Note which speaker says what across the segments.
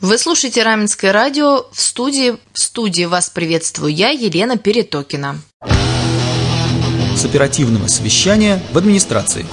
Speaker 1: Вы слушаете Раменское радио. В студии вас приветствую я, Елена Перетокина.
Speaker 2: С оперативного совещания в администрации.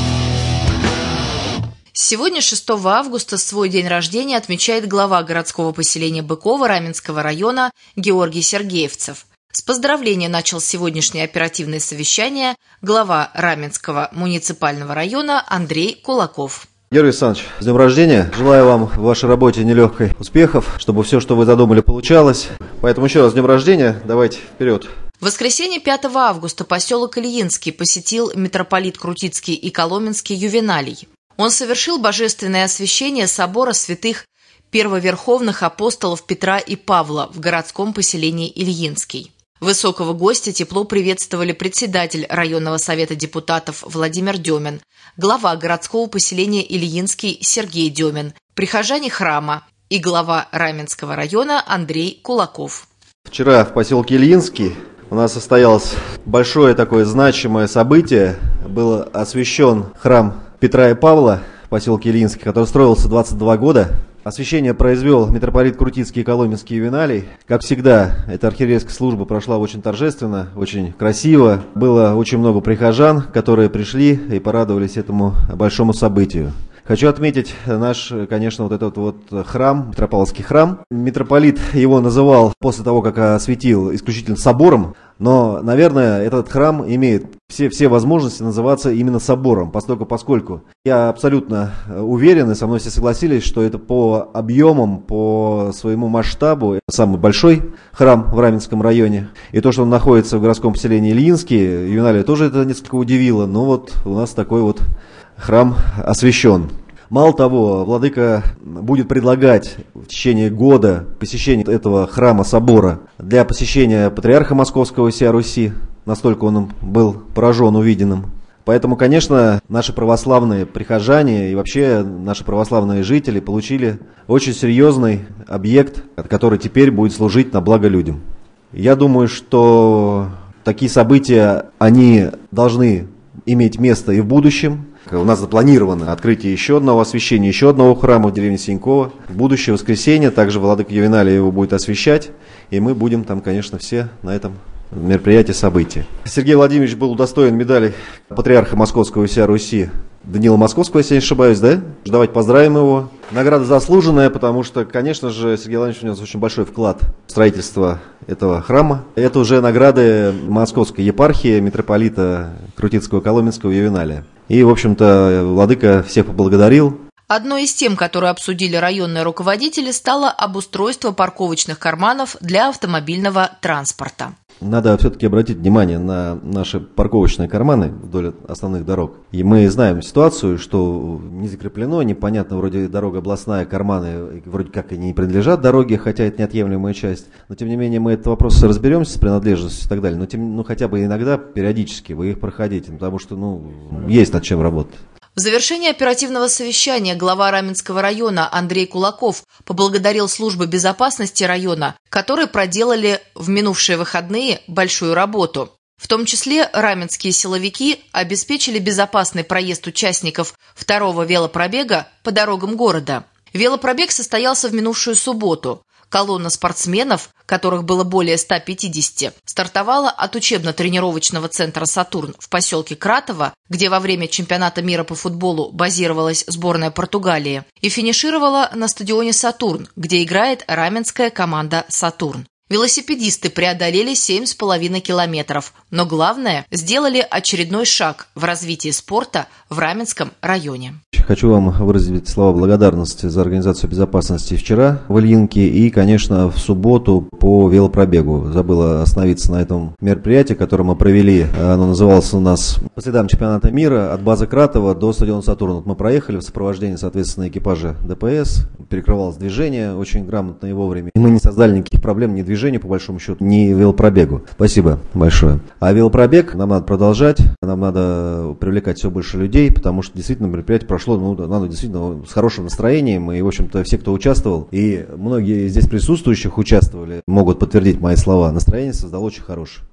Speaker 1: Сегодня, 6 августа, свой день рождения отмечает глава городского поселения Быково Раменского района Георгий Сергеевцев. С поздравления начал сегодняшнее оперативное совещание глава Раменского муниципального района Андрей Кулаков.
Speaker 3: Георгий Александрович, с днем рождения. Желаю вам в вашей работе нелегкой успехов, чтобы все, что вы задумали, получалось. Поэтому еще раз с днем рождения. Давайте вперед.
Speaker 1: В воскресенье 5 августа поселок Ильинский посетил митрополит Крутицкий и Коломенский Ювеналий. Он совершил божественное освящение собора святых первоверховных апостолов Петра и Павла в городском поселении Ильинский. Высокого гостя тепло приветствовали председатель районного совета депутатов Владимир Демин, глава городского поселения Ильинский Сергей Демин, прихожане храма и глава Раменского района Андрей Кулаков.
Speaker 3: Вчера в поселке Ильинский у нас состоялось большое такое значимое событие. Был освящен храм Петра и Павла в поселке Ильинский, который строился 22 года. Освящение произвел митрополит Крутицкий и Коломенский Ювеналий. Как всегда, эта архиерейская служба прошла очень торжественно, очень красиво. Было очень много прихожан, которые пришли и порадовались этому большому событию. Хочу отметить наш, конечно, вот этот вот храм, Петропавловский храм. Митрополит его называл после того, как осветил, исключительно собором. Но, наверное, этот храм имеет все возможности называться именно собором, поскольку я абсолютно уверен, и со мной все согласились, что это по объемам, по своему масштабу самый большой храм в Раменском районе. И то, что он находится в городском поселении Ильинский, Ювеналия тоже это несколько удивило, но вот у нас такой вот храм освящен. Мало того, владыка будет предлагать в течение года посещение этого храма-собора для посещения патриарха Московского сия Руси. Настолько он был поражен увиденным. Поэтому, конечно, наши православные прихожане и вообще наши православные жители получили очень серьезный объект, который теперь будет служить на благо людям. Я думаю, что такие события, они должны иметь место и в будущем. У нас запланировано открытие еще одного освящения, еще одного храма в деревне Синьково. В будущее воскресенье также владыка Ювеналий его будет освящать, и мы будем там, конечно, все на этом мероприятии, события. Сергей Владимирович был удостоен медали патриарха Московского сия Руси Даниила Московского, если я не ошибаюсь, да? Давайте поздравим его. Награда заслуженная, потому что, конечно же, Сергей Владимирович внес очень большой вклад в строительство этого храма. Это уже награды Московской епархии митрополита Крутицкого и Коломенского Ювеналия. И, в общем-то, владыка всех поблагодарил.
Speaker 1: Одной из тем, которые обсудили районные руководители, стало обустройство парковочных карманов для автомобильного транспорта.
Speaker 3: Надо все-таки обратить внимание на наши парковочные карманы вдоль основных дорог. И мы знаем ситуацию, что не закреплено, непонятно, вроде дорога областная, карманы вроде как и не принадлежат дороге, хотя это неотъемлемая часть. Но тем не менее мы этот вопрос разберемся с принадлежностью и так далее. Но хотя бы иногда, периодически вы их проходите, потому что есть над чем работать.
Speaker 1: В завершении оперативного совещания глава Раменского района Андрей Кулаков поблагодарил службы безопасности района, которые проделали в минувшие выходные большую работу. В том числе раменские силовики обеспечили безопасный проезд участников второго велопробега по дорогам города. Велопробег состоялся в минувшую субботу. Колонна спортсменов, которых было более 150, стартовала от учебно-тренировочного центра «Сатурн» в поселке Кратово, где во время чемпионата мира по футболу базировалась сборная Португалии, и финишировала на стадионе «Сатурн», где играет раменская команда «Сатурн». Велосипедисты преодолели 7,5 километров, но главное, сделали очередной шаг в развитии спорта в Раменском районе.
Speaker 3: Хочу вам выразить слова благодарности за организацию безопасности вчера в Ильинке и, конечно, в субботу по велопробегу. Забыла остановиться на этом мероприятии, которое мы провели. Оно называлось у нас по следам чемпионата мира от базы Кратова до стадиона «Сатурн». Вот мы проехали в сопровождении, соответственно, экипажа ДПС. Перекрывалось движение очень грамотно и вовремя. И мы не создали никаких проблем ни движению, по большому счету, ни велопробегу. Спасибо большое. А велопробег нам надо продолжать. Нам надо привлекать все больше людей, потому что действительно мероприятие прошло надо действительно с хорошим настроением, и, в общем-то, все, кто участвовал, и многие здесь присутствующих участвовали, могут подтвердить мои слова. Настроение создало очень хорошее.